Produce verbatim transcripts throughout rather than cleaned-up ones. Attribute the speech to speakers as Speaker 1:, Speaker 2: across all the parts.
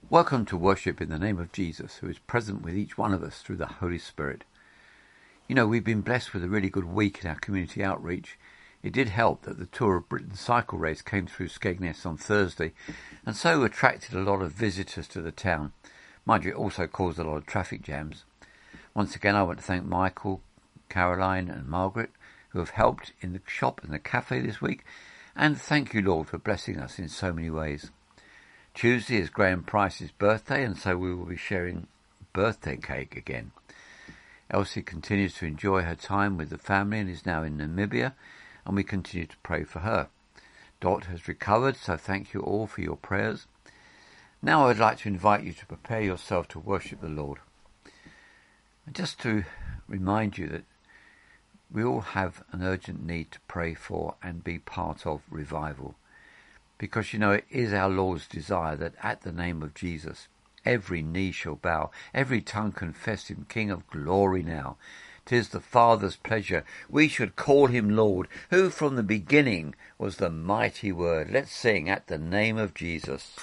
Speaker 1: Welcome to worship in the name of Jesus, who is present with each one of us through the Holy Spirit. You know, we've been blessed with a really good week in our community outreach. It did help that the Tour of Britain cycle race came through Skegness on Thursday, and so attracted a lot of visitors to the town. Mind you, it also caused a lot of traffic jams. Once again, I want to thank Michael, Caroline and Margaret, who have helped in the shop and the cafe this week, and thank you, Lord, for blessing us in so many ways. Tuesday is Graham Price's birthday, and so we will be sharing birthday cake again. Elsie continues to enjoy her time with the family and is now in Namibia, and we continue to pray for her. Dot has recovered, so thank you all for your prayers. Now I would like to invite you to prepare yourself to worship the Lord. And just to remind you that we all have an urgent need to pray for and be part of revival. Because, you know, it is our Lord's desire that at the name of Jesus, every knee shall bow, every tongue confess him King of glory now. 'Tis the Father's pleasure we should call him Lord, who from the beginning was the mighty word. Let's sing at the name of Jesus.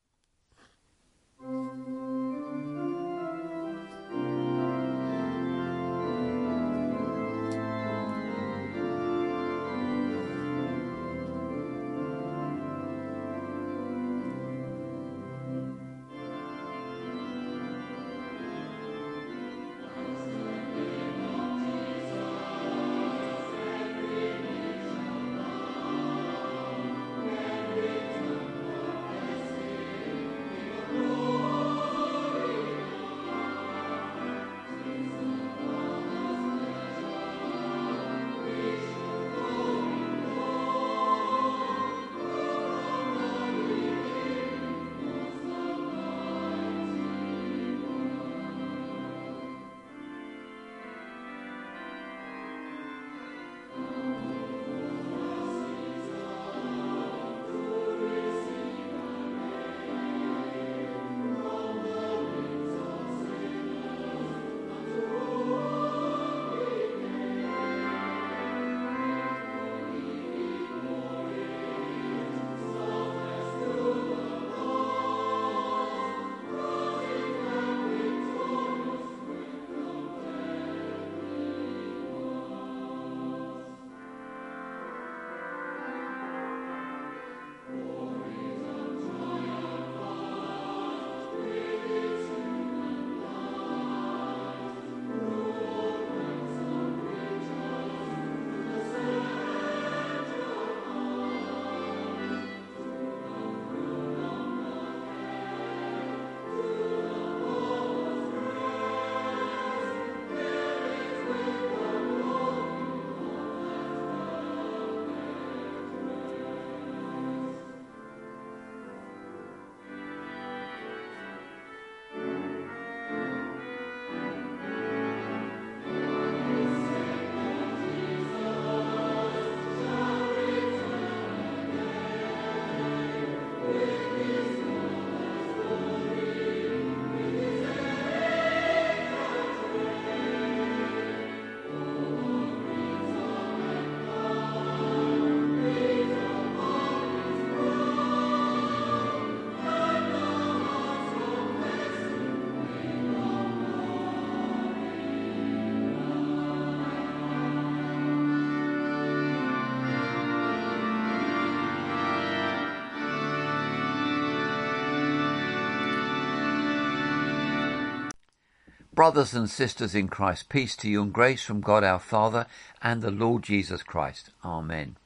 Speaker 1: Brothers and sisters in Christ, peace to you and grace from God our Father and the Lord Jesus Christ. Amen.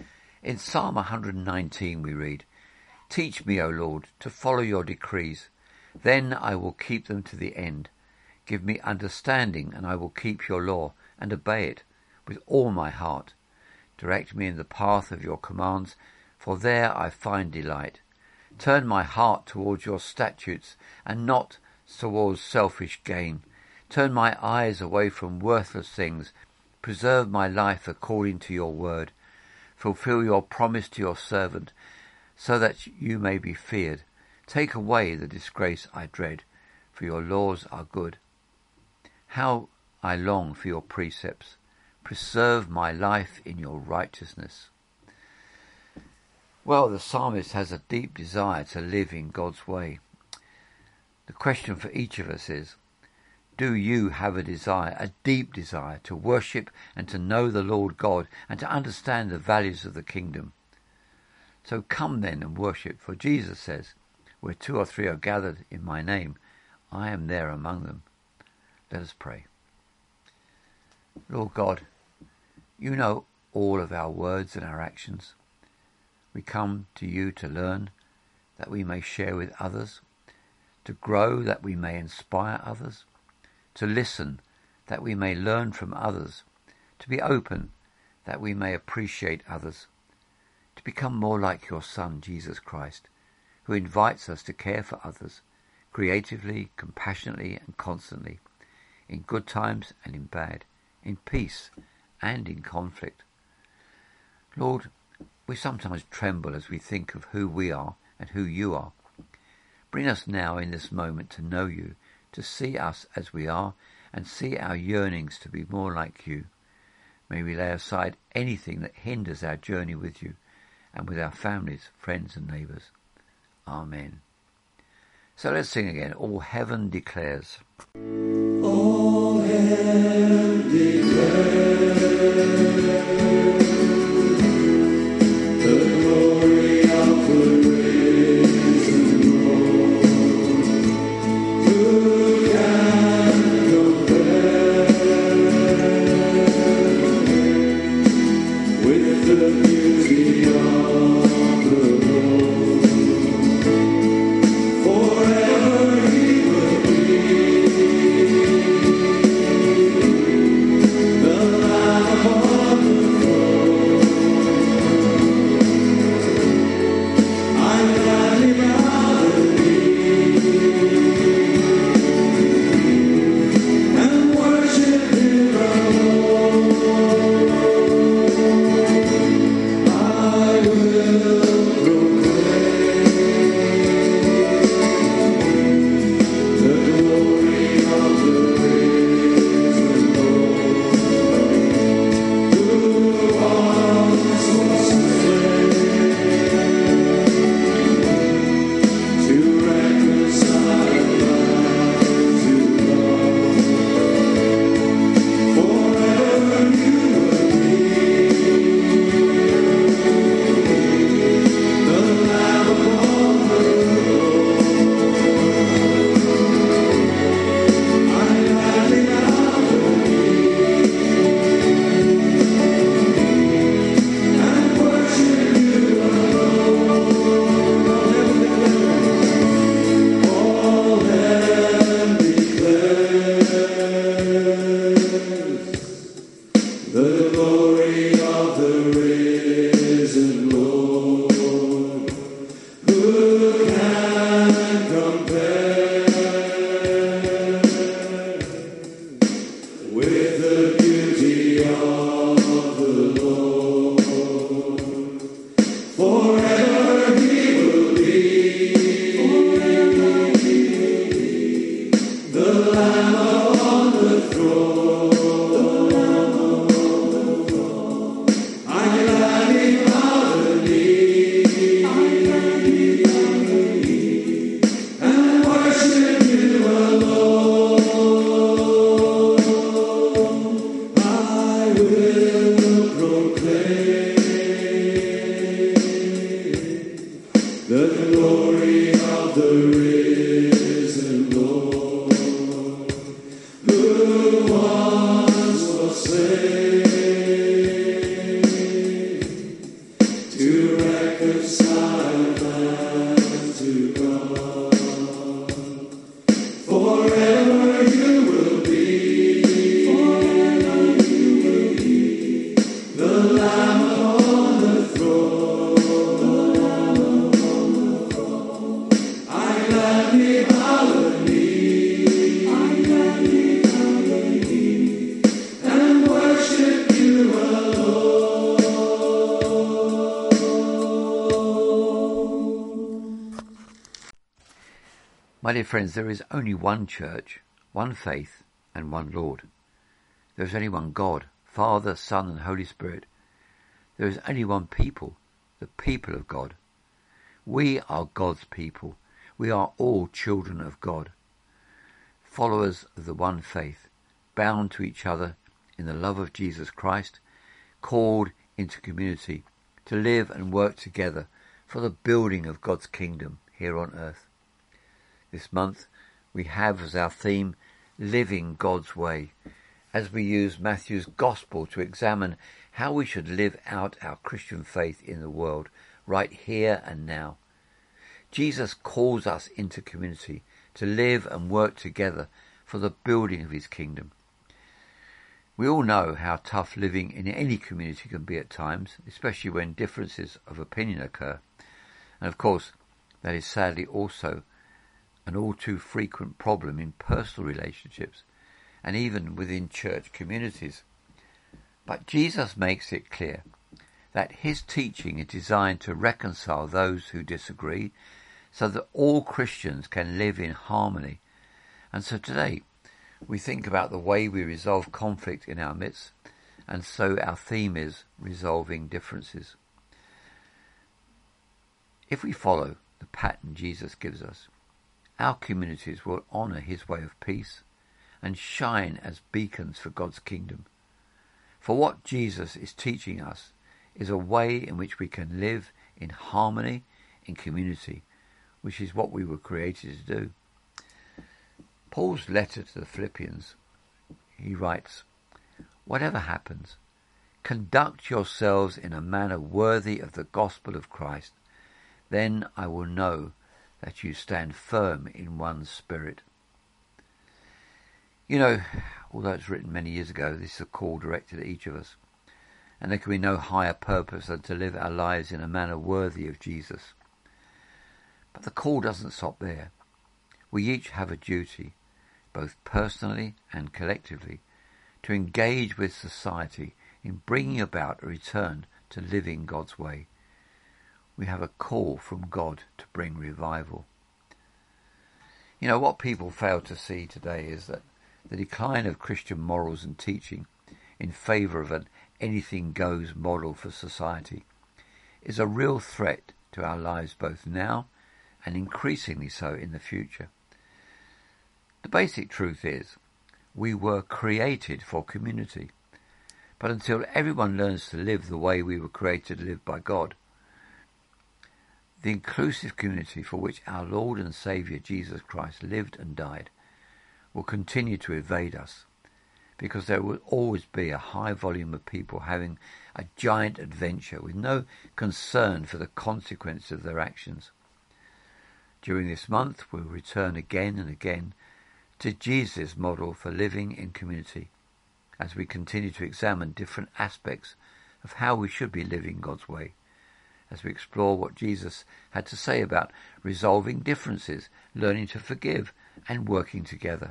Speaker 1: In Psalm one nineteen we read, "Teach me, O Lord, to follow your decrees. Then I will keep them to the end. Give me understanding, and I will keep your law and obey it with all my heart. Direct me in the path of your commands, for there I find delight. Turn my heart towards your statutes and not towards selfish gain. Turn my eyes away from worthless things. Preserve my life according to your word. Fulfill your promise to your servant, so that you may be feared. Take away the disgrace I dread, for your laws are good. How I long for your precepts. Preserve my life in your righteousness." Well, the psalmist has a deep desire to live in God's way. The question for each of us is, do you have a desire, a deep desire, to worship and to know the Lord God and to understand the values of the kingdom? So come then and worship, for Jesus says, where two or three are gathered in my name, I am there among them. Let us pray. Lord God, you know all of our words and our actions. We come to you to learn, that we may share with others, to grow, that we may inspire others, to listen, that we may learn from others, to be open, that we may appreciate others, to become more like your Son, Jesus Christ, who invites us to care for others, creatively, compassionately and constantly, in good times and in bad, in peace and in conflict. Lord, we sometimes tremble as we think of who we are and who you are. Bring us now in this moment to know you, to see us as we are, and see our yearnings to be more like you. May we lay aside anything that hinders our journey with you and with our families, friends and neighbours. Amen. So let's sing again. All heaven declares.
Speaker 2: All heaven declares the glory of the risen Lord. Who can compare with the beauty of the Lord? Forever he will be the Lamb upon the throne. I gladly bow the knee and worship him alone. I will proclaim the glory of the risen Lord, who once was slain to reconcile man to God. Forever you will be the Lamb upon the throne. I gladly bow the knee and worship you alone. All heaven declares the glory of the risen Lord. Who can compare with the beauty of the Lord? Forever he will be the Lamb upon the throne. I gladly bow the knee and worship you alone. I will proclaim the glory of the risen Lord, who once was slain to reconcile man to God. Forever you will be the Lamb upon the throne. I gladly bow the knee and worship you alone.
Speaker 1: My dear friends, there is only one church, one faith, and one Lord. There is only one God, Father, Son, and Holy Spirit. There is only one people, the people of God. We are God's people. We are all children of God. followers of the one faith, bound to each other in the love of Jesus Christ, called into community to live and work together for the building of God's kingdom here on earth. This month we have as our theme, Living God's Way, as we use Matthew's Gospel to examine how we should live out our Christian faith in the world, right here and now. Jesus calls us into community to live and work together for the building of his kingdom. We all know how tough living in any community can be at times, especially when differences of opinion occur. And of course, that is sadly also an all too frequent problem in personal relationships and even within church communities. But Jesus makes it clear that his teaching is designed to reconcile those who disagree so that all Christians can live in harmony. And so today we think about the way we resolve conflict in our midst, and so our theme is resolving differences. If we follow the pattern Jesus gives us, our communities will honour his way of peace and shine as beacons for God's kingdom. For what Jesus is teaching us is a way in which we can live in harmony, in community, which is what we were created to do. Paul's letter to the Philippians, he writes, "Whatever happens, conduct yourselves in a manner worthy of the gospel of Christ. Then I will know that you stand firm in one spirit." You know, although it's written many years ago, this is a call directed at each of us. And there can be no higher purpose than to live our lives in a manner worthy of Jesus. But the call doesn't stop there. We each have a duty, both personally and collectively, to engage with society in bringing about a return to living God's way. We have a call from God to bring revival. You know, what people fail to see today is that the decline of Christian morals and teaching in favour of an anything-goes model for society is a real threat to our lives both now and increasingly so in the future. The basic truth is, we were created for community, but until everyone learns to live the way we were created to live by God, the inclusive community for which our Lord and Saviour Jesus Christ lived and died will continue to evade us, because there will always be a high volume of people having a giant adventure with no concern for the consequence of their actions. During this month we'll return again and again to Jesus' model for living in community, as we continue to examine different aspects of how we should be living God's way, as we explore what Jesus had to say about resolving differences, learning to forgive, and working together.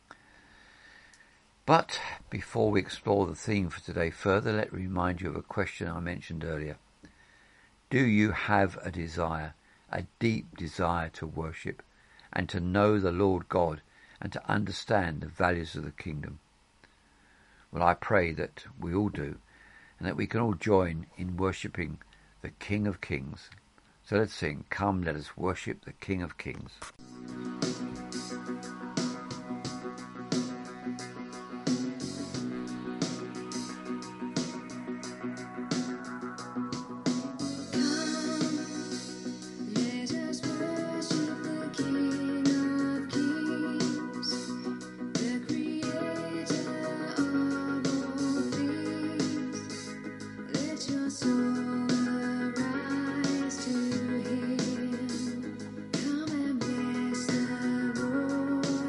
Speaker 1: But before we explore the theme for today further, let me remind you of a question I mentioned earlier. Do you have a desire, a deep desire to worship and to know the Lord God and to understand the values of the kingdom? Well, I pray that we all do, and that we can all join in worshipping the King of Kings. So let's sing, "Come, let us worship the King of Kings."
Speaker 2: Come and bless the Lord.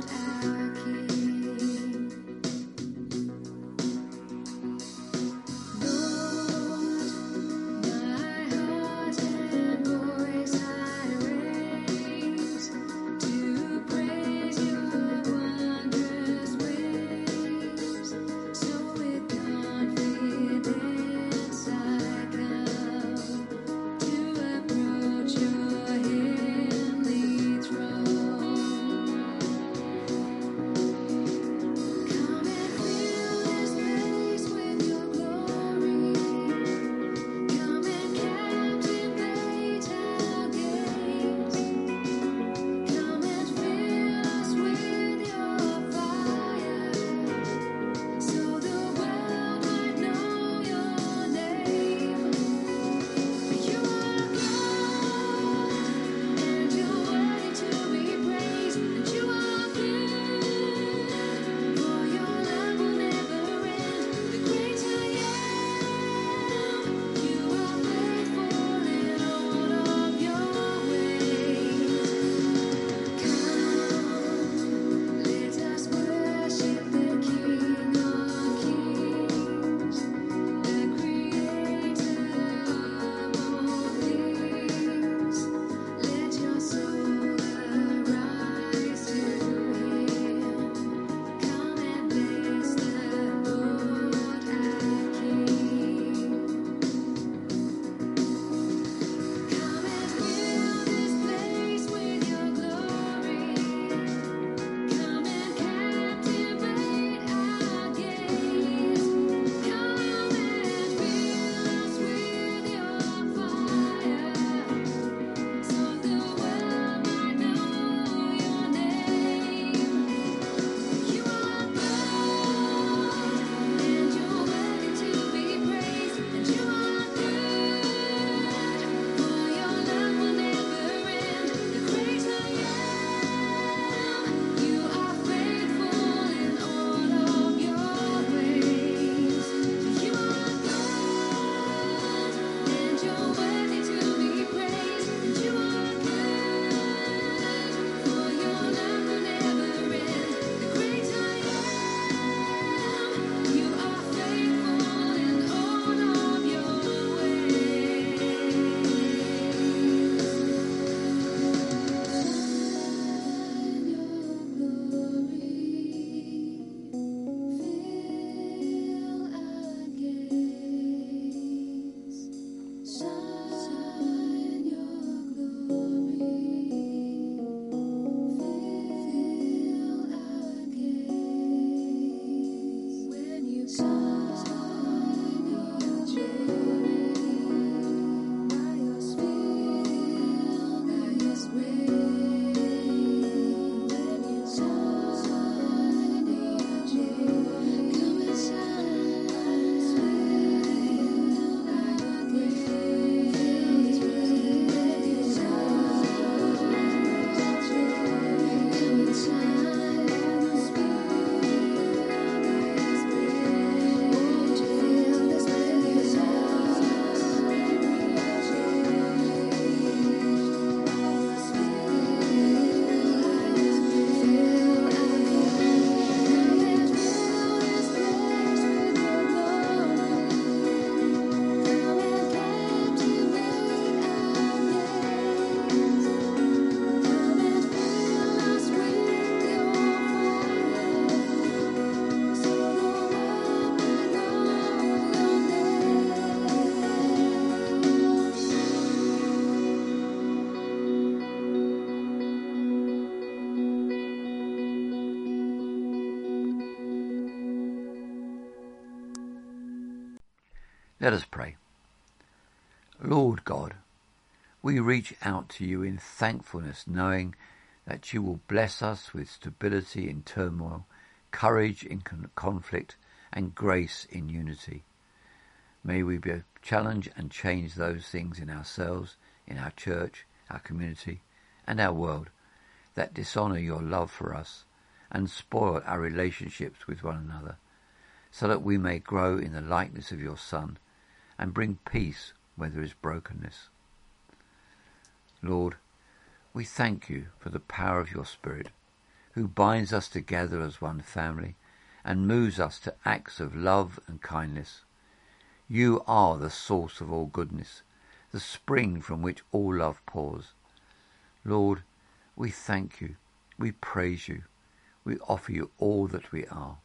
Speaker 1: Let us pray. Lord God, we reach out to you in thankfulness, knowing that you will bless us with stability in turmoil, courage in con- conflict, and grace in unity. May we be challenge and change those things in ourselves, in our church, our community, and our world that dishonour your love for us and spoil our relationships with one another, so that we may grow in the likeness of your Son and bring peace where there is brokenness. Lord, we thank you for the power of your Spirit, who binds us together as one family and moves us to acts of love and kindness. You are the source of all goodness, the spring from which all love pours. Lord, we thank you, we praise you, we offer you all that we are.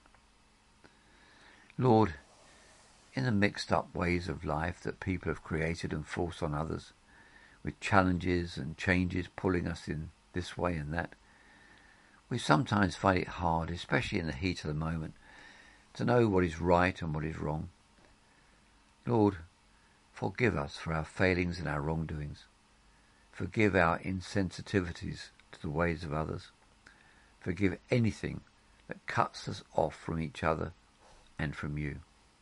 Speaker 1: Lord, in the mixed-up ways of life that people have created and forced on others, with challenges and changes pulling us in this way and that, we sometimes find it hard, especially in the heat of the moment, to know what is right and what is wrong. Lord, forgive us for our failings and our wrongdoings. Forgive our insensitivities to the ways of others. Forgive anything that cuts us off from each other and from you.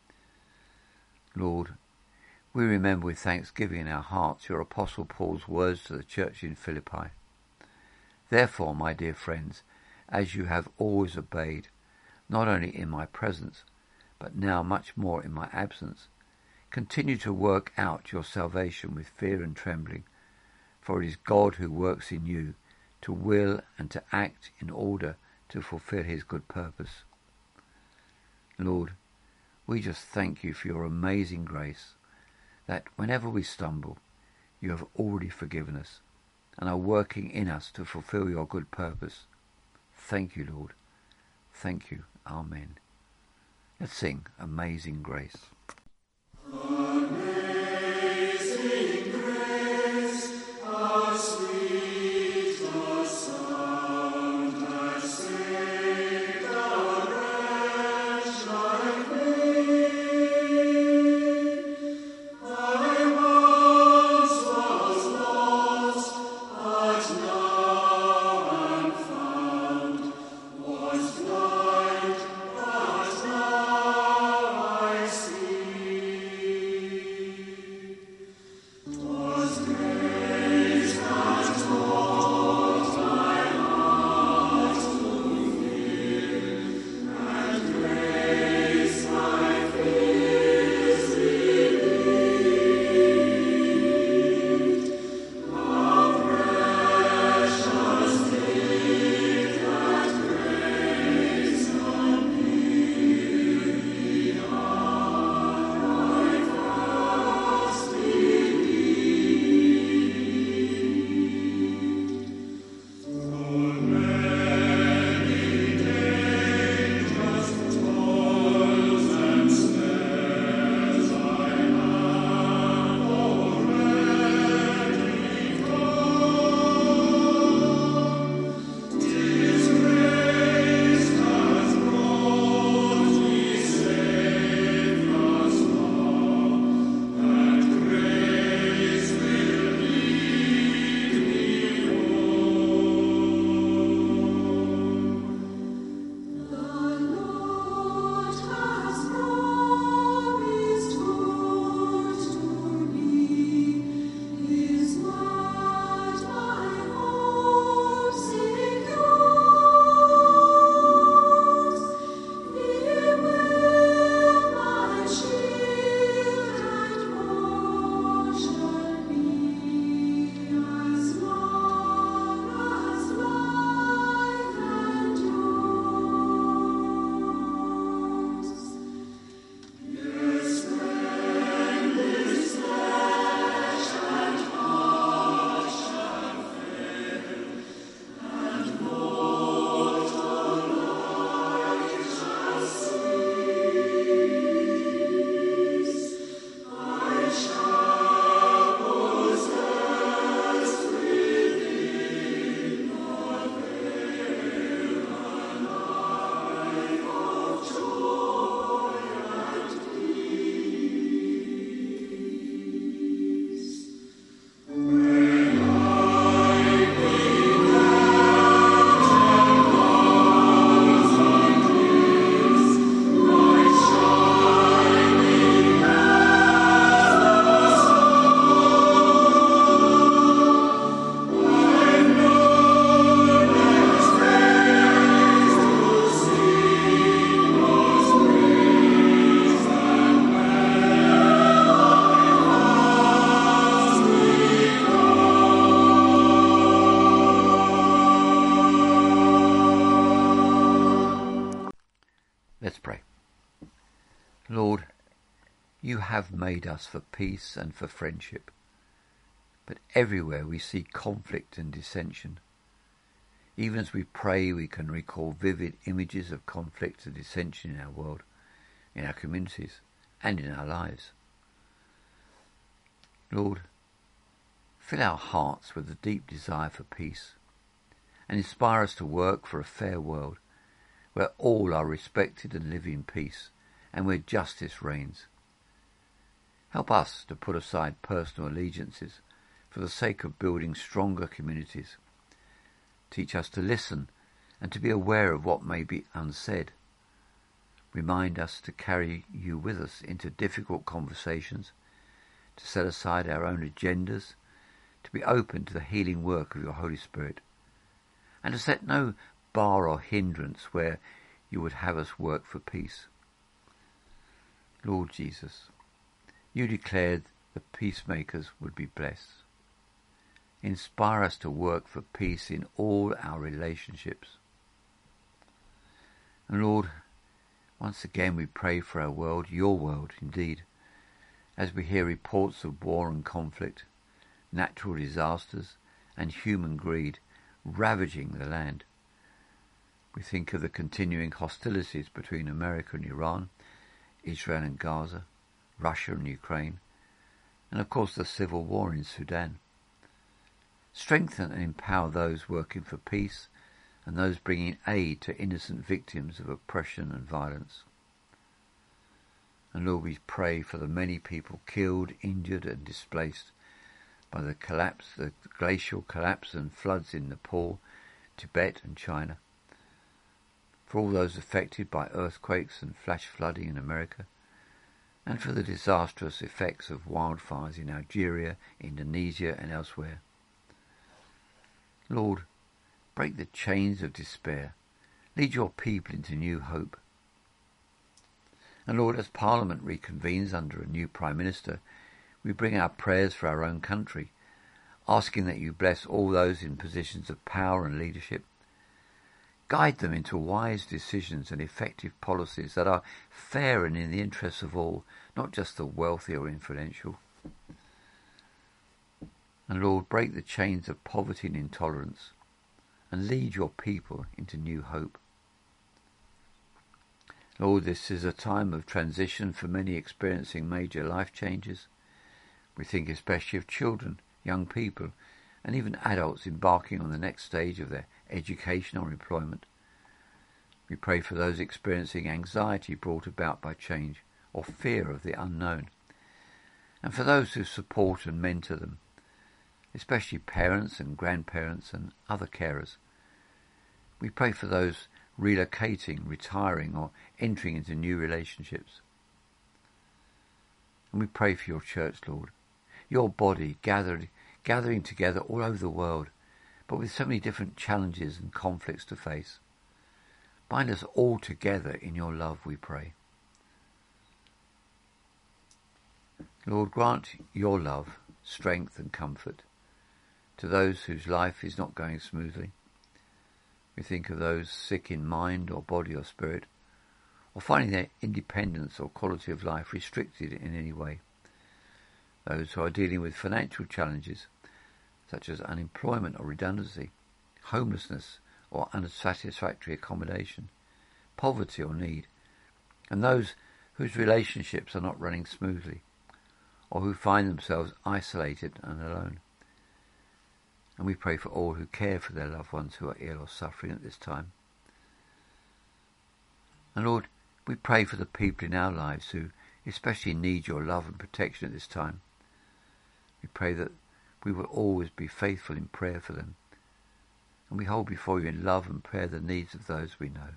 Speaker 1: Lord, we remember with thanksgiving in our hearts your Apostle Paul's words to the church in Philippi. Therefore, my dear friends, as you have always obeyed, not only in my presence, but now much more in my absence, continue to work out your salvation with fear and trembling, for it is God who works in you to will and to act in order to fulfill his good purpose. Lord, we just thank you for your amazing grace, that whenever we stumble, you have already forgiven us and are working in us to fulfill your good purpose. Thank you, Lord. Thank you. Amen. Let's sing Amazing Grace.
Speaker 2: Amazing grace, how sweet the sound that saved a wretch like me. I once was lost, but now am found, was blind, but now I see.
Speaker 1: pray. Lord, you have made us for peace and for friendship, but everywhere we see conflict and dissension. Even as we pray, we can recall vivid images of conflict and dissension in our world, in our communities, and in our lives. Lord, fill our hearts with a deep desire for peace, and inspire us to work for a fair world where all are respected and live in peace, and where justice reigns. Help us to put aside personal allegiances for the sake of building stronger communities. Teach us to listen and to be aware of what may be unsaid. Remind us to carry you with us into difficult conversations, to set aside our own agendas, to be open to the healing work of your Holy Spirit, and to set no bar or hindrance where you would have us work for peace. Lord Jesus, you declared the peacemakers would be blessed. Inspire us to work for peace in all our relationships. And Lord, once again we pray for our world, your world indeed, as we hear reports of war and conflict, natural disasters and human greed ravaging the land. We think of the continuing hostilities between America and Iran, Israel and Gaza, Russia and Ukraine, and of course the civil war in Sudan. Strengthen and empower those working for peace and those bringing aid to innocent victims of oppression and violence. And Lord, we pray for the many people killed, injured and displaced by the collapse, the glacial collapse and floods in Nepal, Tibet and China. For all those affected by earthquakes and flash flooding in America, and for the disastrous effects of wildfires in Algeria, Indonesia and elsewhere. Lord, break the chains of despair. Lead your people into new hope. And Lord, as Parliament reconvenes under a new Prime Minister, we bring our prayers for our own country, asking that you bless all those in positions of power and leadership. Guide them into wise decisions and effective policies that are fair and in the interests of all, not just the wealthy or influential. And Lord, break the chains of poverty and intolerance and lead your people into new hope. Lord, this is a time of transition for many experiencing major life changes. We think especially of children, young people, and even adults embarking on the next stage of their education or employment. We pray for those experiencing anxiety brought about by change or fear of the unknown, and for those who support and mentor them, especially parents and grandparents and other carers. We pray for those relocating, retiring or entering into new relationships. And we pray for your church, Lord, your body gathered, gathering together all over the world, but with so many different challenges and conflicts to face. Bind us all together in your love, we pray. Lord, grant your love, strength and comfort to those whose life is not going smoothly. We think of those sick in mind or body or spirit, or finding their independence or quality of life restricted in any way. Those who are dealing with financial challenges, such as unemployment or redundancy, homelessness or unsatisfactory accommodation, poverty or need, and those whose relationships are not running smoothly, or who find themselves isolated and alone. And we pray for all who care for their loved ones who are ill or suffering at this time. And Lord, we pray for the people in our lives who especially need your love and protection at this time. We pray that we will always be faithful in prayer for them, and we hold before you in love and prayer the needs of those we know.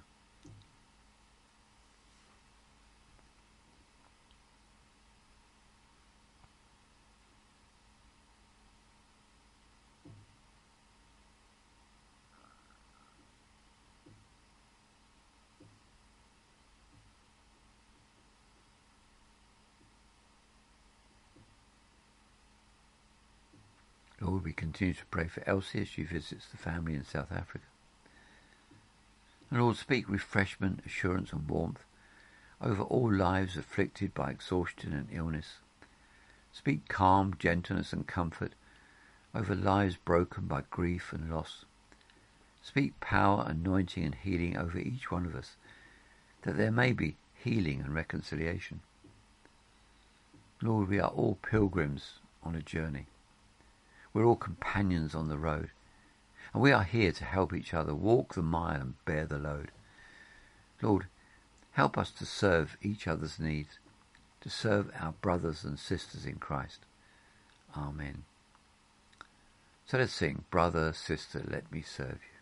Speaker 1: Lord, we continue to pray for Elsie as she visits the family in South Africa. And Lord, speak refreshment, assurance and warmth over all lives afflicted by exhaustion and illness. Speak calm, gentleness and comfort over lives broken by grief and loss. Speak power, anointing and healing over each one of us, that there may be healing and reconciliation. Lord, we are all pilgrims on a journey. We're all companions on the road, and we are here to help each other walk the mile and bear the load. Lord, help us to serve each other's needs, to serve our brothers and sisters in Christ. Amen. So let's sing, Brother, Sister, Let Me Serve You.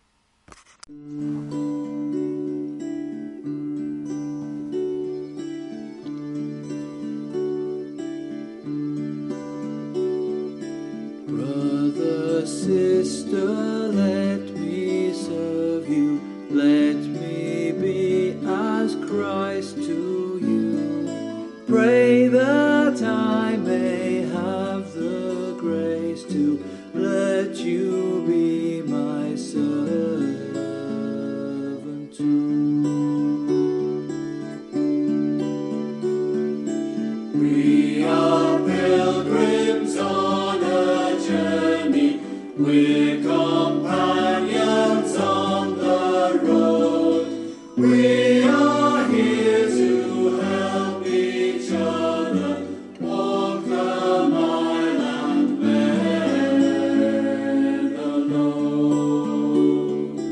Speaker 2: Brother, sister, let me serve you. Let me be as Christ to you. Pray that I may have the grace to let you be my servant too. We are pilgrims on a journey. We're companions on the road. We are here to help each other walk the mile and bear the load.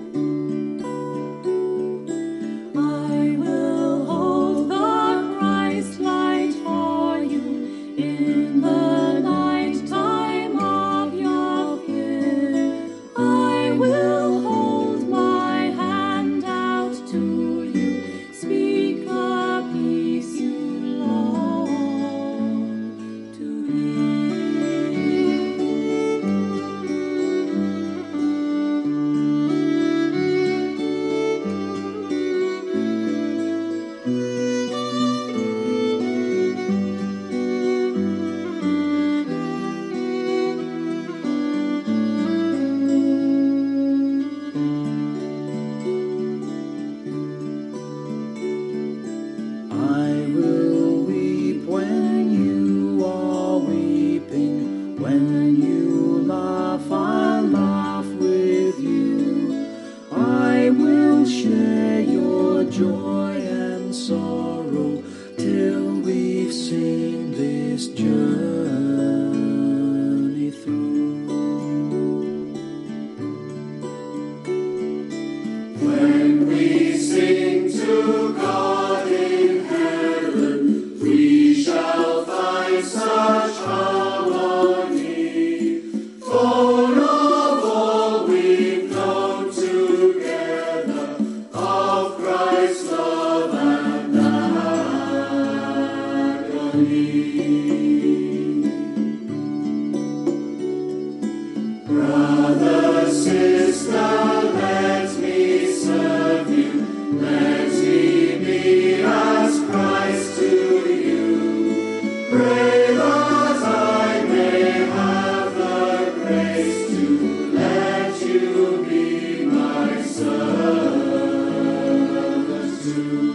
Speaker 2: I will hold the Christ light for you in the night time of your fear. I will hold my hand out to you, speak the peace you long to I will weep when you are weeping. When you laugh, I'll laugh with you. I will share your joy and sorrow till we've seen this journey through. When we sing to God in heaven, we shall find such harmony. For of all we've known together, of Christ's love and agony. Brother, sister, let me serve you. Let me be as Christ to you. Pray that I may have the grace to let you be my servant too.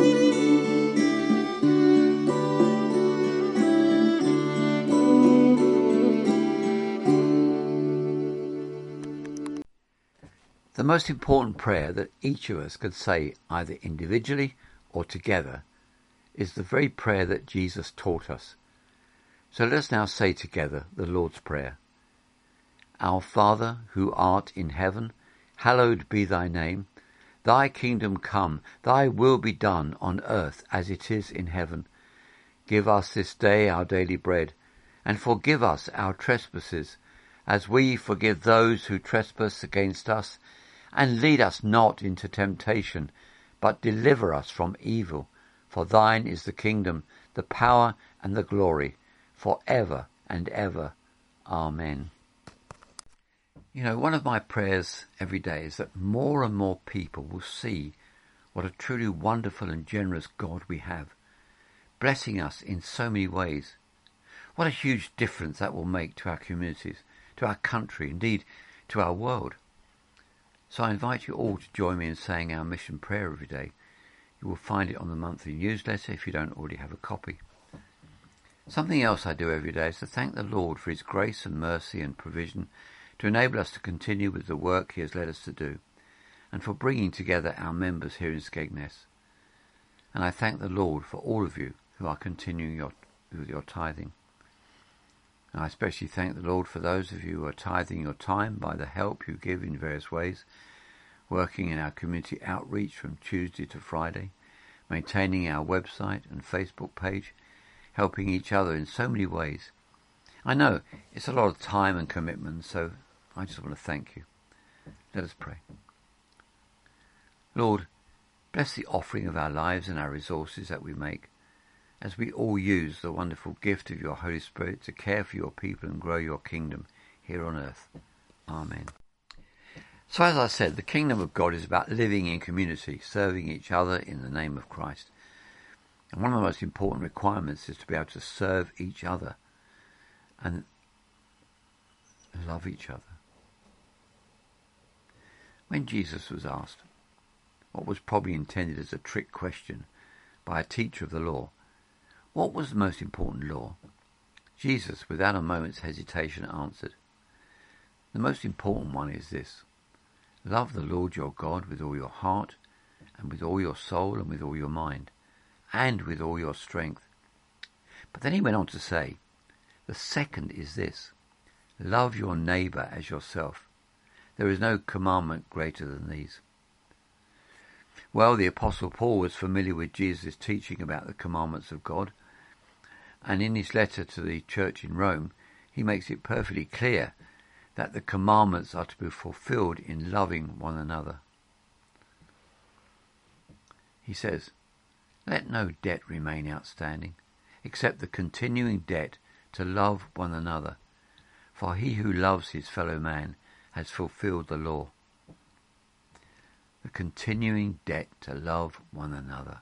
Speaker 1: The most important prayer that each of us could say, either individually or together, is the very prayer that Jesus taught us. So let us now say together the Lord's Prayer. Our Father, who art in heaven, hallowed be thy name. Thy kingdom come, thy will be done on earth as it is in heaven. Give us this day our daily bread, and forgive us our trespasses, as we forgive those who trespass against us. And lead us not into temptation, but deliver us from evil. For thine is the kingdom, the power, and the glory, for ever and ever. Amen. You know, one of my prayers every day is that more and more people will see what a truly wonderful and generous God we have, blessing us in so many ways. What a huge difference that will make to our communities, to our country, indeed to our world. So I invite you all to join me in saying our mission prayer every day. You will find it on the monthly newsletter if you don't already have a copy. Something else I do every day is to thank the Lord for his grace and mercy and provision to enable us to continue with the work he has led us to do, and for bringing together our members here in Skegness. And I thank the Lord for all of you who are continuing your, with your tithing. And I especially thank the Lord for those of you who are tithing your time by the help you give in various ways, working in our community outreach from Tuesday to Friday, maintaining our website and Facebook page, helping each other in so many ways. I know it's a lot of time and commitment, so I just want to thank you. Let us pray. Lord, bless the offering of our lives and our resources that we make, as we all use the wonderful gift of your Holy Spirit to care for your people and grow your kingdom here on earth. Amen. So as I said, the kingdom of God is about living in community, serving each other in the name of Christ. And one of the most important requirements is to be able to serve each other and love each other. When Jesus was asked what was probably intended as a trick question by a teacher of the law, what was the most important law? Jesus, without a moment's hesitation, answered, the most important one is this: love the Lord your God with all your heart, and with all your soul, and with all your mind, and with all your strength. But then he went on to say, the second is this: love your neighbour as yourself. There is no commandment greater than these. Well, the Apostle Paul was familiar with Jesus' teaching about the commandments of God, and in his letter to the church in Rome, he makes it perfectly clear that the commandments are to be fulfilled in loving one another. He says, let no debt remain outstanding, except the continuing debt to love one another, for he who loves his fellow man has fulfilled the law. The continuing debt to love one another.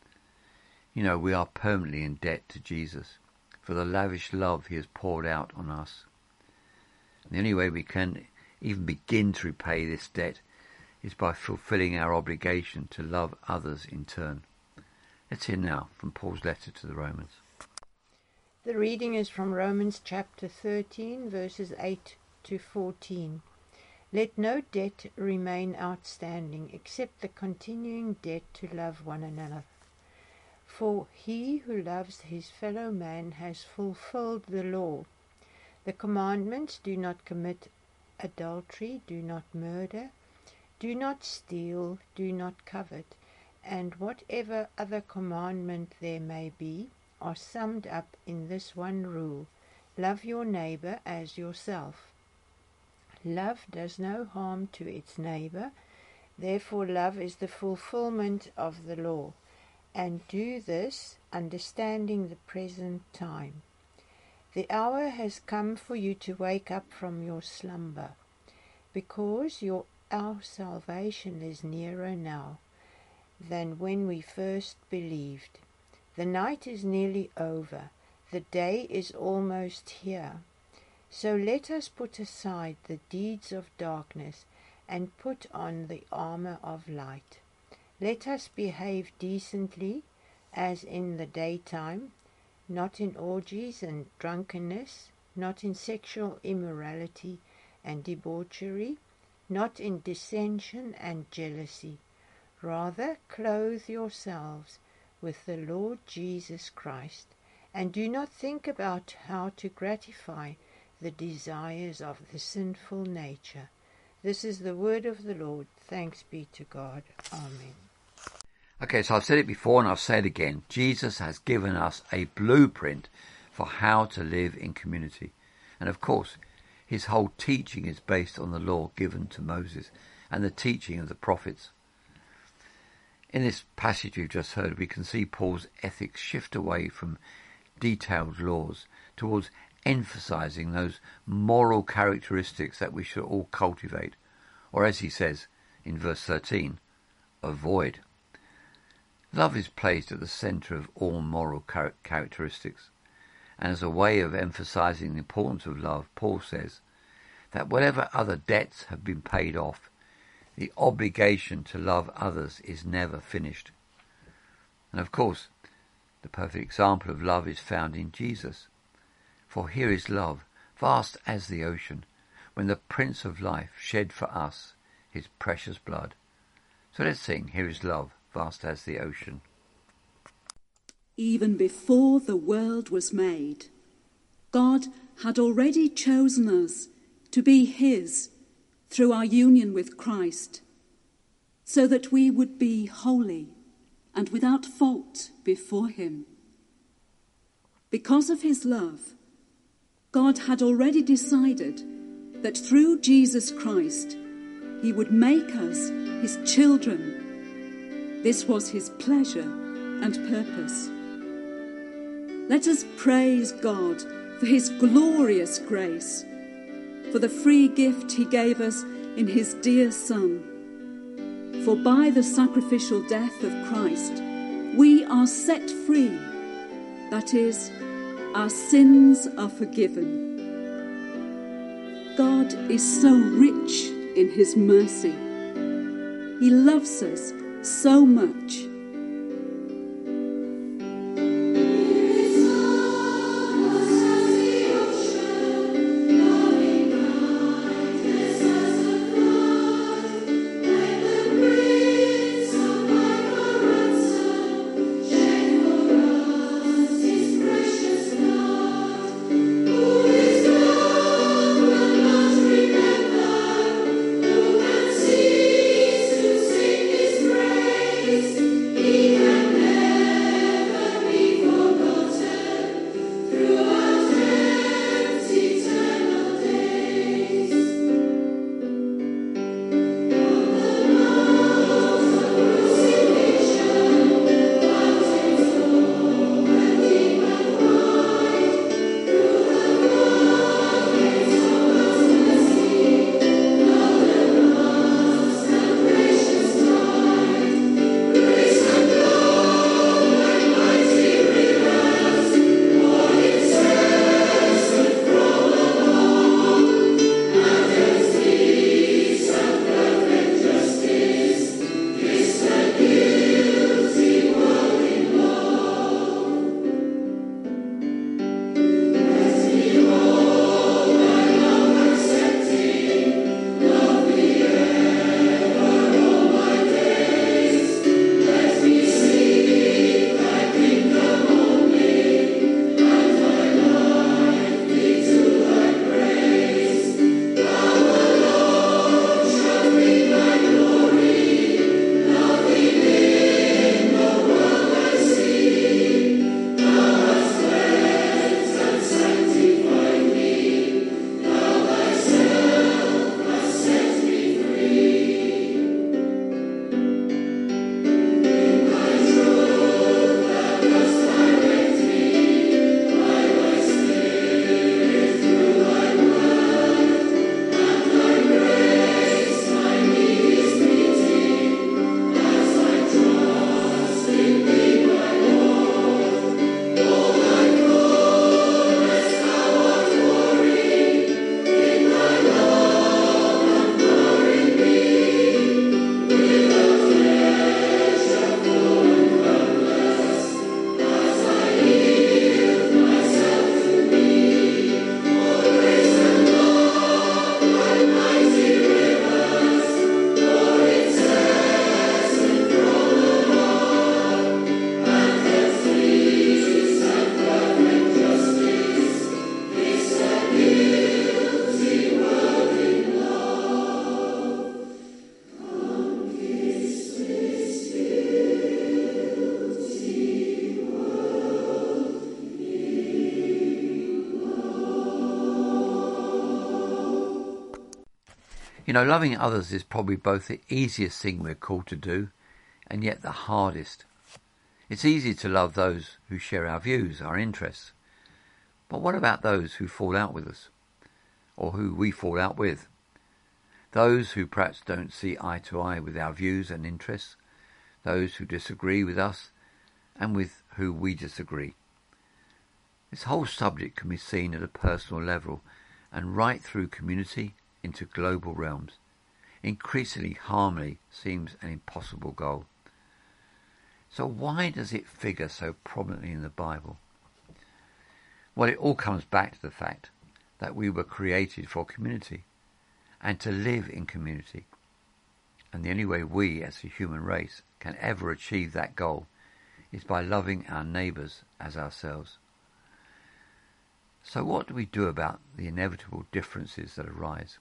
Speaker 1: You know, we are permanently in debt to Jesus for the lavish love he has poured out on us. And the only way we can even begin to repay this debt is by fulfilling our obligation to love others in turn. Let's hear now from Paul's letter to the Romans.
Speaker 3: The reading is from Romans chapter thirteen, verses eight to fourteen. Let no debt remain outstanding except the continuing debt to love one another. For he who loves his fellow man has fulfilled the law. The commandments: do not commit adultery, do not murder, do not steal, do not covet, and whatever other commandment there may be, are summed up in this one rule: love your neighbour as yourself. Love does no harm to its neighbour, therefore love is the fulfilment of the law. And do this, understanding the present time. The hour has come for you to wake up from your slumber, because your our salvation is nearer now than when we first believed. The night is nearly over, the day is almost here. So let us put aside the deeds of darkness and put on the armour of light. Let us behave decently, as in the daytime, not in orgies and drunkenness, not in sexual immorality and debauchery, not in dissension and jealousy. Rather, clothe yourselves with the Lord Jesus Christ, and do not think about how to gratify the desires of the sinful nature. This is the word of the Lord. Thanks be to God. Amen.
Speaker 1: Okay, so I've said it before and I'll say it again. Jesus has given us a blueprint for how to live in community. And of course, his whole teaching is based on the law given to Moses and the teaching of the prophets. In this passage we've just heard, we can see Paul's ethics shift away from detailed laws towards emphasizing those moral characteristics that we should all cultivate, or as he says in verse thirteen, avoid. Love is placed at the centre of all moral char- characteristics, and as a way of emphasizing the importance of love, Paul says that whatever other debts have been paid off, the obligation to love others is never finished. And of course, the perfect example of love is found in Jesus. For here is love, vast as the ocean, when the Prince of Life shed for us his precious blood. So let's sing, Here is Love, vast as the ocean.
Speaker 4: Even before the world was made, God had already chosen us to be his through our union with Christ, so that we would be holy and without fault before him. Because of his love, God had already decided that through Jesus Christ he would make us his children. This was his pleasure and purpose. Let us praise God for his glorious grace, for the free gift he gave us in his dear Son. For by the sacrificial death of Christ, we are set free. That is, our sins are forgiven. God is so rich in his mercy. He loves us so much.
Speaker 1: You know, loving others is probably both the easiest thing we're called to do and yet the hardest. It's easy to love those who share our views, our interests. But what about those who fall out with us, or who we fall out with? Those who perhaps don't see eye to eye with our views and interests, those who disagree with us and with who we disagree. This whole subject can be seen at a personal level and right through community into global realms. Increasingly, harmony seems an impossible goal. So why does it figure so prominently in the Bible? Well, it all comes back to the fact that we were created for community and to live in community. And the only way we, as a human race, can ever achieve that goal is by loving our neighbours as ourselves. So what do we do about the inevitable differences that arise?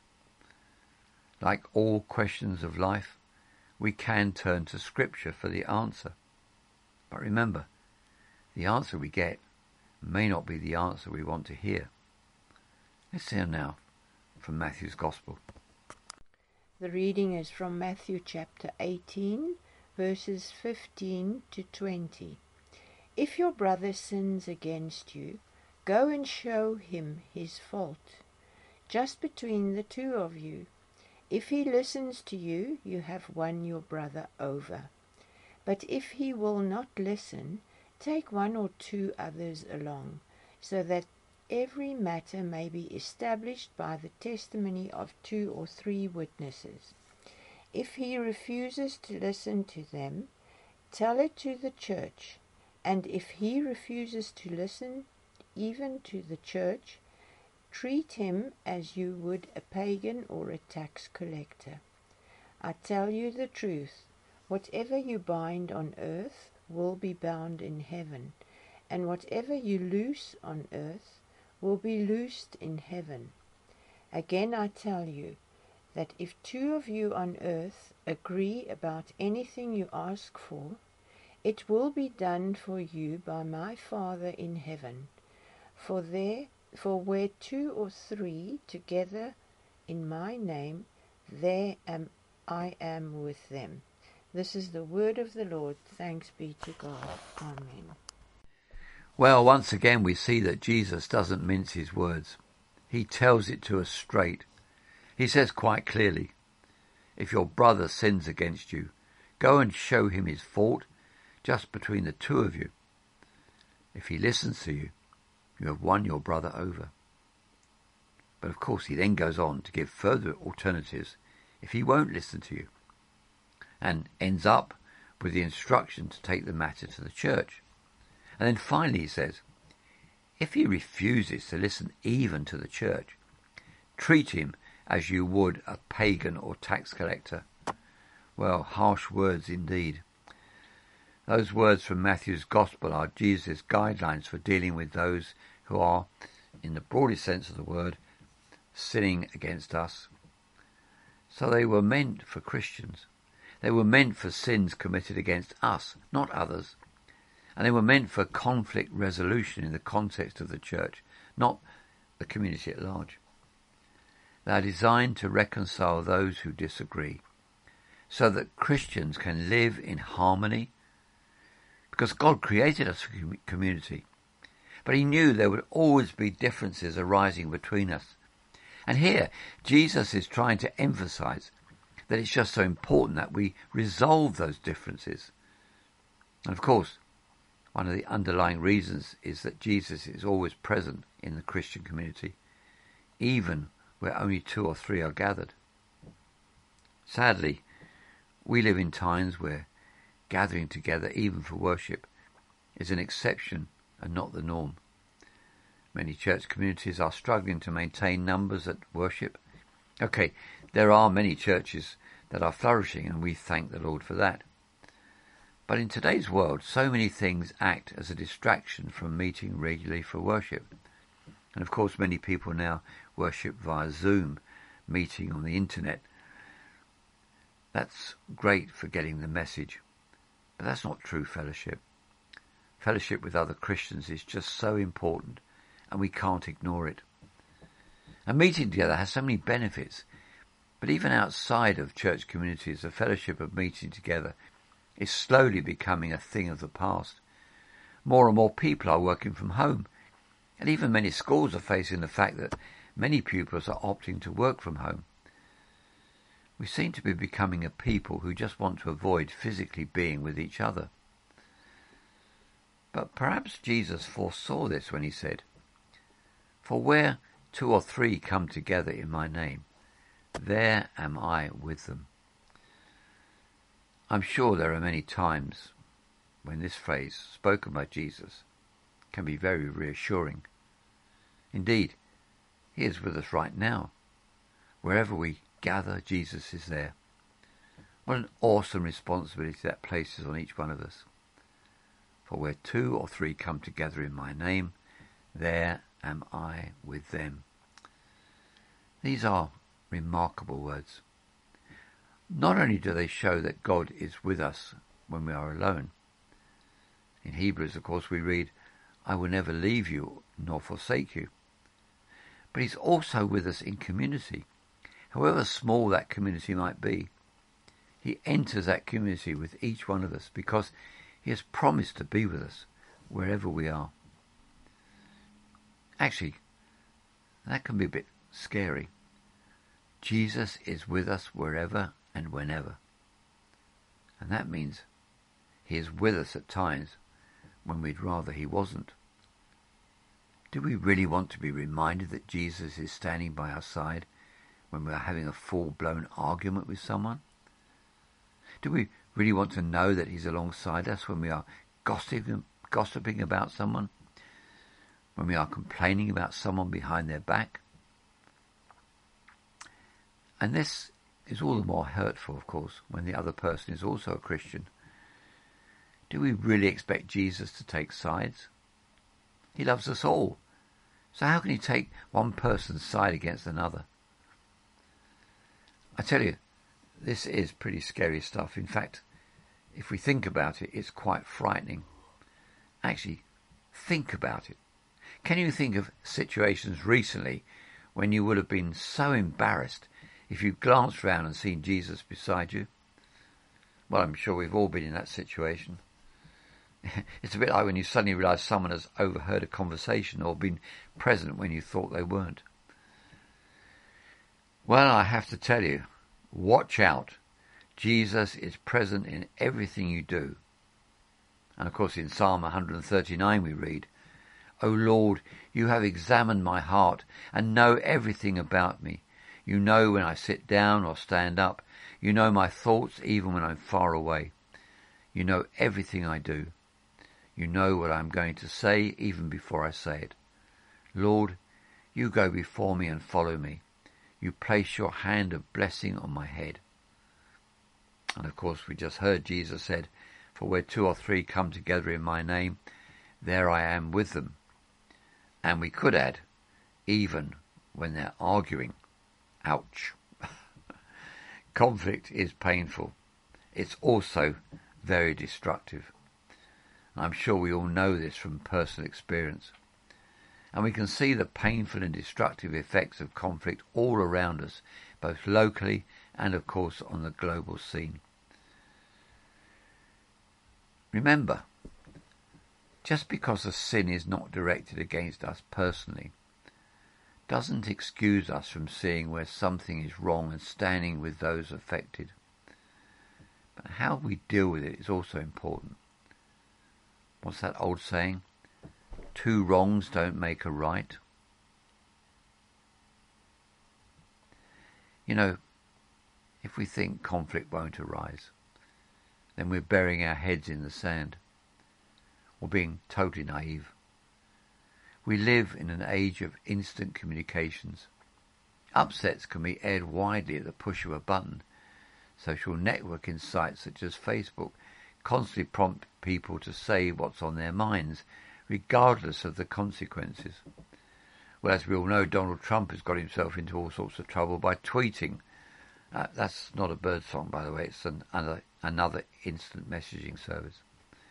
Speaker 1: Like all questions of life, we can turn to Scripture for the answer. But remember, the answer we get may not be the answer we want to hear. Let's hear now from Matthew's Gospel.
Speaker 3: The reading is from Matthew chapter eighteen, verses fifteen to twenty. If your brother sins against you, go and show him his fault, just between the two of you. If he listens to you, you have won your brother over. But if he will not listen, take one or two others along, so that every matter may be established by the testimony of two or three witnesses. If he refuses to listen to them, tell it to the church. And if he refuses to listen even to the church, treat him as you would a pagan or a tax collector. I tell you the truth, whatever you bind on earth will be bound in heaven, and whatever you loose on earth will be loosed in heaven. Again I tell you, that if two of you on earth agree about anything you ask for, it will be done for you by my Father in heaven. For there, for where two or three together in my name, there am I am with them. This is the word of the Lord. Thanks be to God. Amen.
Speaker 1: Well, once again we see that Jesus doesn't mince his words. He tells it to us straight. He says quite clearly, if your brother sins against you, go and show him his fault just between the two of you. If he listens to you, you have won your brother over. But of course he then goes on to give further alternatives if he won't listen to you, and ends up with the instruction to take the matter to the church. And then finally he says, if he refuses to listen even to the church, treat him as you would a pagan or tax collector. Well, harsh words indeed. Those words from Matthew's Gospel are Jesus' guidelines for dealing with those who are, in the broadest sense of the word, sinning against us. So they were meant for Christians. They were meant for sins committed against us, not others. And they were meant for conflict resolution in the context of the church, not the community at large. They are designed to reconcile those who disagree, so that Christians can live in harmony, because God created us for community. But he knew there would always be differences arising between us. And here, Jesus is trying to emphasize that it's just so important that we resolve those differences. And of course, one of the underlying reasons is that Jesus is always present in the Christian community, even where only two or three are gathered. Sadly, we live in times where gathering together, even for worship, is an exception and not the norm. Many church communities are struggling to maintain numbers at worship. Okay, there are many churches that are flourishing, and we thank the Lord for that. But in today's world, so many things act as a distraction from meeting regularly for worship. And of course, many people now worship via Zoom, meeting on the internet. That's great for getting the message, but that's not true fellowship. Fellowship with other Christians is just so important, and we can't ignore it. And meeting together has so many benefits, but even outside of church communities, the fellowship of meeting together is slowly becoming a thing of the past. More and more people are working from home, and even many schools are facing the fact that many pupils are opting to work from home. We seem to be becoming a people who just want to avoid physically being with each other. But perhaps Jesus foresaw this when he said, for where two or three come together in my name, there am I with them. I'm sure there are many times when this phrase, spoken by Jesus, can be very reassuring. Indeed, he is with us right now. Wherever we gather, Jesus is there. What an awesome responsibility that places on each one of us. For where two or three come together in my name, there am I with them. These are remarkable words. Not only do they show that God is with us when we are alone. In Hebrews, of course, we read, I will never leave you nor forsake you. But he's also with us in community. However small that community might be, he enters that community with each one of us because he has promised to be with us wherever we are. Actually, that can be a bit scary. Jesus is with us wherever and whenever. And that means he is with us at times when we'd rather he wasn't. Do we really want to be reminded that Jesus is standing by our side when we are having a full-blown argument with someone? Do we really want to know that he's alongside us when we are gossiping, gossiping about someone? When we are complaining about someone behind their back? And this is all the more hurtful, of course, when the other person is also a Christian. Do we really expect Jesus to take sides? He loves us all. So how can he take one person's side against another? I tell you, this is pretty scary stuff. In fact, if we think about it, it's quite frightening. Actually, think about it. Can you think of situations recently when you would have been so embarrassed if you glanced round and seen Jesus beside you? Well, I'm sure we've all been in that situation. It's a bit like when you suddenly realise someone has overheard a conversation or been present when you thought they weren't. Well, I have to tell you, watch out. Jesus is present in everything you do. And of course in Psalm one thirty-nine we read, O Lord, you have examined my heart and know everything about me. You know when I sit down or stand up. You know my thoughts even when I'm far away. You know everything I do. You know what I'm going to say even before I say it. Lord, you go before me and follow me. You place your hand of blessing on my head. And of course we just heard Jesus said, for where two or three come together in my name, there I am with them. And we could add, even when they're arguing. Ouch. Conflict is painful. It's also very destructive. I'm sure we all know this from personal experience. And we can see the painful and destructive effects of conflict all around us, both locally and, of course, on the global scene. Remember, just because a sin is not directed against us personally, doesn't excuse us from seeing where something is wrong and standing with those affected. But how we deal with it is also important. What's that old saying? Two wrongs don't make a right. You know, if we think conflict won't arise, then we're burying our heads in the sand, or being totally naive. We live in an age of instant communications. Upsets can be aired widely at the push of a button. Social networking sites such as Facebook constantly prompt people to say what's on their minds, regardless of the consequences. Well, as we all know, Donald Trump has got himself into all sorts of trouble by tweeting. Uh, that's not a bird song, by the way. It's an, another, another instant messaging service.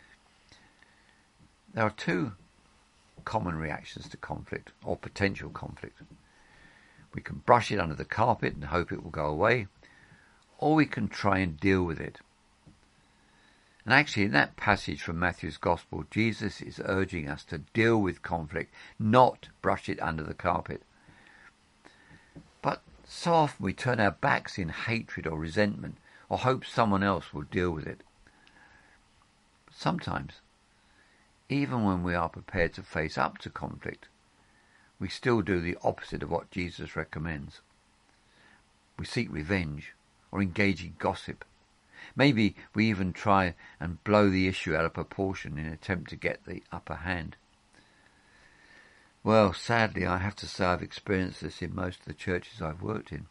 Speaker 1: There are two common reactions to conflict, or potential conflict. We can brush it under the carpet and hope it will go away, or we can try and deal with it. And actually, in that passage from Matthew's Gospel, Jesus is urging us to deal with conflict, not brush it under the carpet. But so often we turn our backs in hatred or resentment, or hope someone else will deal with it. Sometimes, even when we are prepared to face up to conflict, we still do the opposite of what Jesus recommends. We seek revenge or engage in gossip. Maybe we even try and blow the issue out of proportion in an attempt to get the upper hand. Well, sadly, I have to say I've experienced this in most of the churches I've worked in.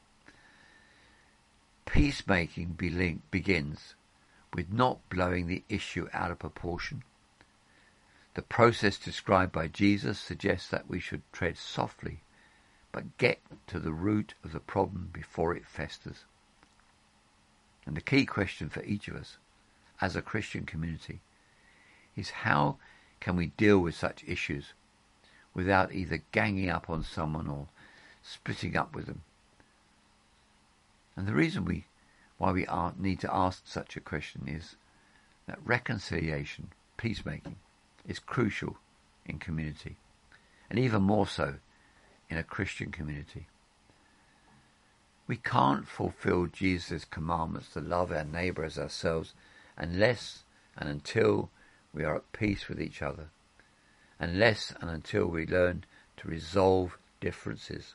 Speaker 1: Peacemaking be- begins with not blowing the issue out of proportion. The process described by Jesus suggests that we should tread softly, but get to the root of the problem before it festers. And the key question for each of us, as a Christian community, is how can we deal with such issues without either ganging up on someone or splitting up with them? And the reason we, why we are, need to ask such a question is that reconciliation, peacemaking, is crucial in community, and even more so in a Christian community. We can't fulfill Jesus' commandments to love our neighbour as ourselves unless and until we are at peace with each other, unless and until we learn to resolve differences.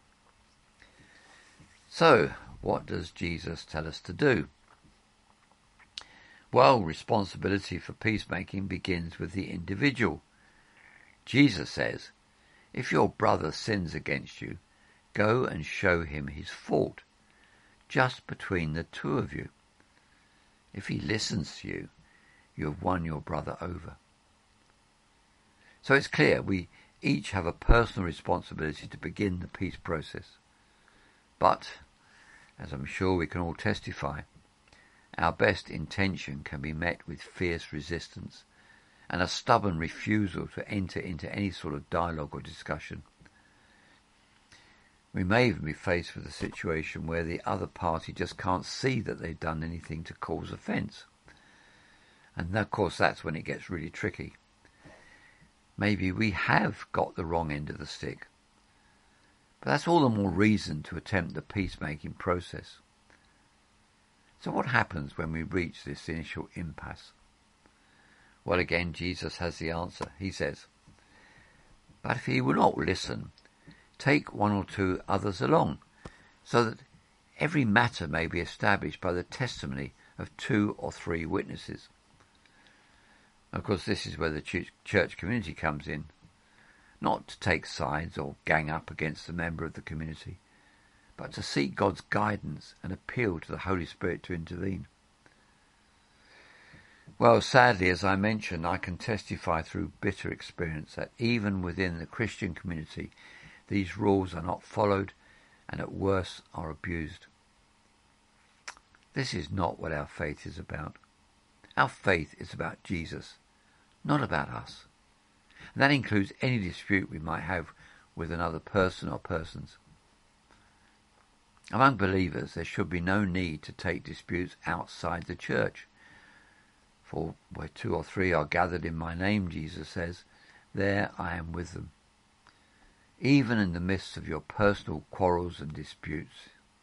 Speaker 1: So, what does Jesus tell us to do? Well, responsibility for peacemaking begins with the individual. Jesus says, if your brother sins against you, go and show him his fault, just between the two of you. If he listens to you, you have won your brother over. So it's clear we each have a personal responsibility to begin the peace process. But, as I'm sure we can all testify, our best intention can be met with fierce resistance and a stubborn refusal to enter into any sort of dialogue or discussion. We may even be faced with a situation where the other party just can't see that they've done anything to cause offence. And of course that's when it gets really tricky. Maybe we have got the wrong end of the stick. But that's all the more reason to attempt the peacemaking process. So what happens when we reach this initial impasse? Well, again, Jesus has the answer. He says, but if he will not listen, take one or two others along, so that every matter may be established by the testimony of two or three witnesses. Of course, this is where the church community comes in, not to take sides or gang up against a member of the community, but to seek God's guidance and appeal to the Holy Spirit to intervene. Well, sadly, as I mentioned, I can testify through bitter experience that even within the Christian community, these rules are not followed and at worst are abused. This is not what our faith is about. Our faith is about Jesus, not about us. And that includes any dispute we might have with another person or persons. Among believers, there should be no need to take disputes outside the church. For where two or three are gathered in my name, Jesus says, there I am with them. Even in the midst of your personal quarrels and disputes.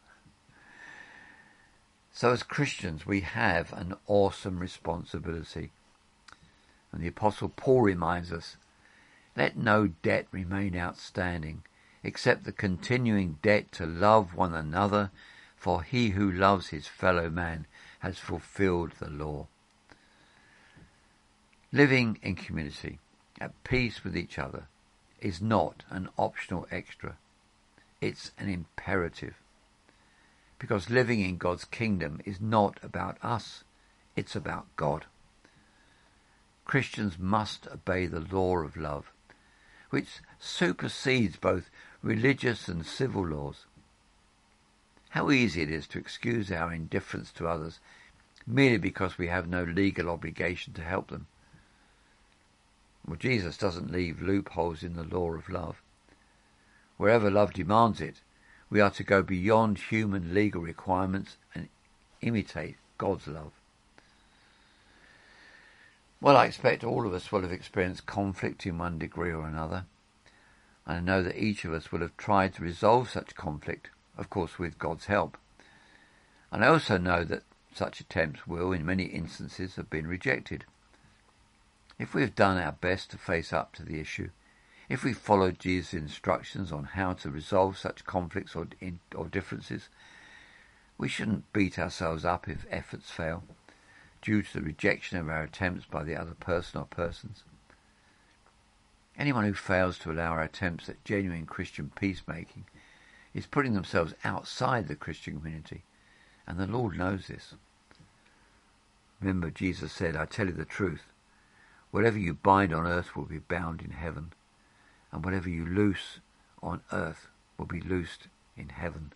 Speaker 1: So as Christians, we have an awesome responsibility. And the Apostle Paul reminds us, let no debt remain outstanding, except the continuing debt to love one another, for he who loves his fellow man has fulfilled the law. Living in community, at peace with each other, is not an optional extra. It's an imperative. Because living in God's kingdom is not about us, it's about God. Christians must obey the law of love, which supersedes both religious and civil laws. How easy it is to excuse our indifference to others merely because we have no legal obligation to help them. Well, Jesus doesn't leave loopholes in the law of love. Wherever love demands it, we are to go beyond human legal requirements and imitate God's love. Well, I expect all of us will have experienced conflict in one degree or another. I know that each of us will have tried to resolve such conflict, of course with God's help. And I also know that such attempts will, in many instances, have been rejected. If we have done our best to face up to the issue, if we followed Jesus' instructions on how to resolve such conflicts or, in, or differences, We shouldn't beat ourselves up if efforts fail, due to the rejection of our attempts by the other person or persons. Anyone who fails to allow our attempts at genuine Christian peacemaking is putting themselves outside the Christian community, and the Lord knows this. Remember, Jesus said, I tell you the truth, whatever you bind on earth will be bound in heaven, and whatever you loose on earth will be loosed in heaven.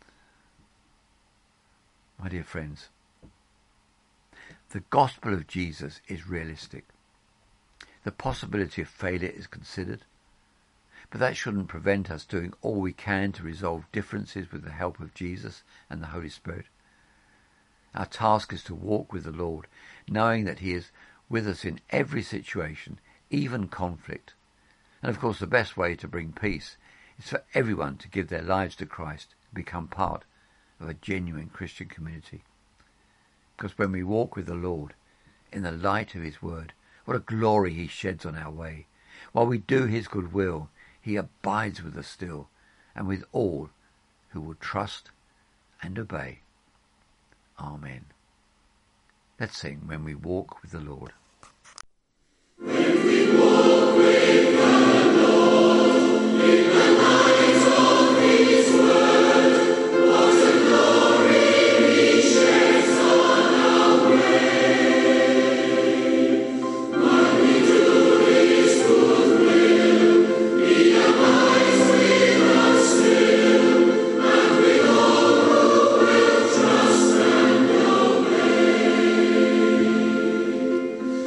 Speaker 1: My dear friends, the gospel of Jesus is realistic. The possibility of failure is considered, but that shouldn't prevent us doing all we can to resolve differences with the help of Jesus and the Holy Spirit. Our task is to walk with the Lord, knowing that he is with us in every situation, even conflict. And of course the best way to bring peace is for everyone to give their lives to Christ and become part of a genuine Christian community. Because when we walk with the Lord in the light of his word, what a glory he sheds on our way. While we do his good will, he abides with us still, and with all who will trust and obey. Amen. Let's sing When We Walk with the Lord.
Speaker 2: When we walk with the Lord in the light of his word, what a glory he sheds on our way. When we do his good will, he abides with us still, and with all who will trust and obey.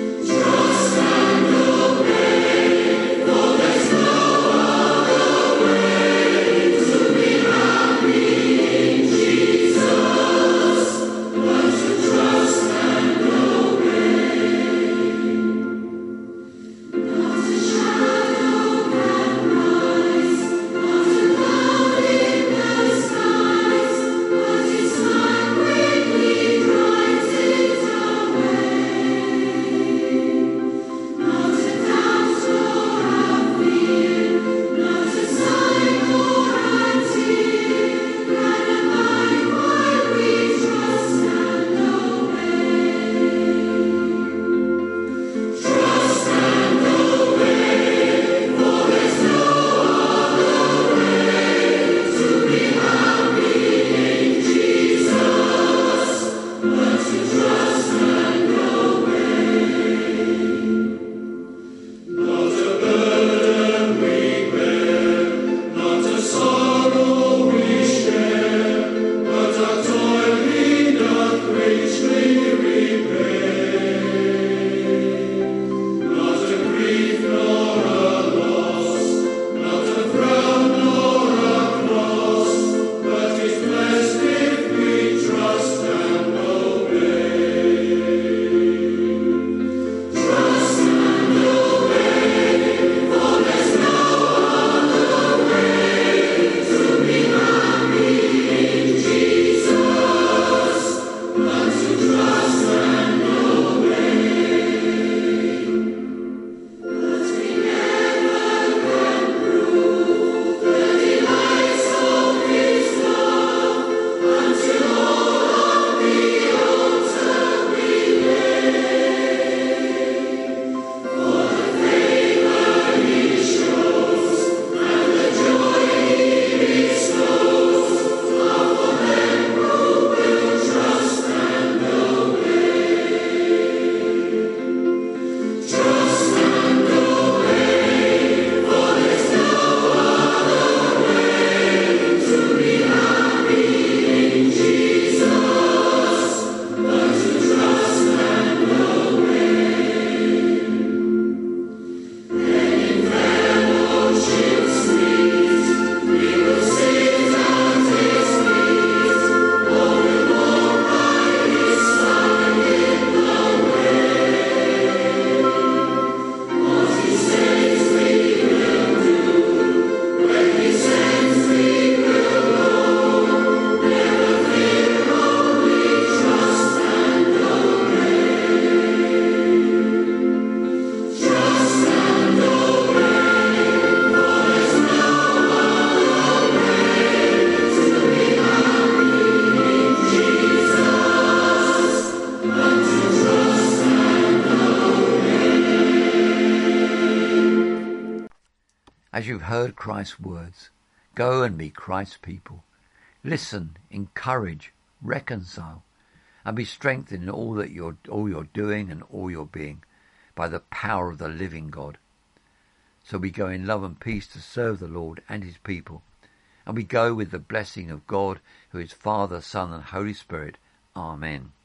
Speaker 1: heard Christ's words. Go and be Christ's people. Listen, encourage, reconcile, and be strengthened in all that you're all you're doing and all your being by the power of the living God. So we go in love and peace to serve the Lord and his people. And we go with the blessing of God, who is Father, Son, and Holy Spirit. Amen.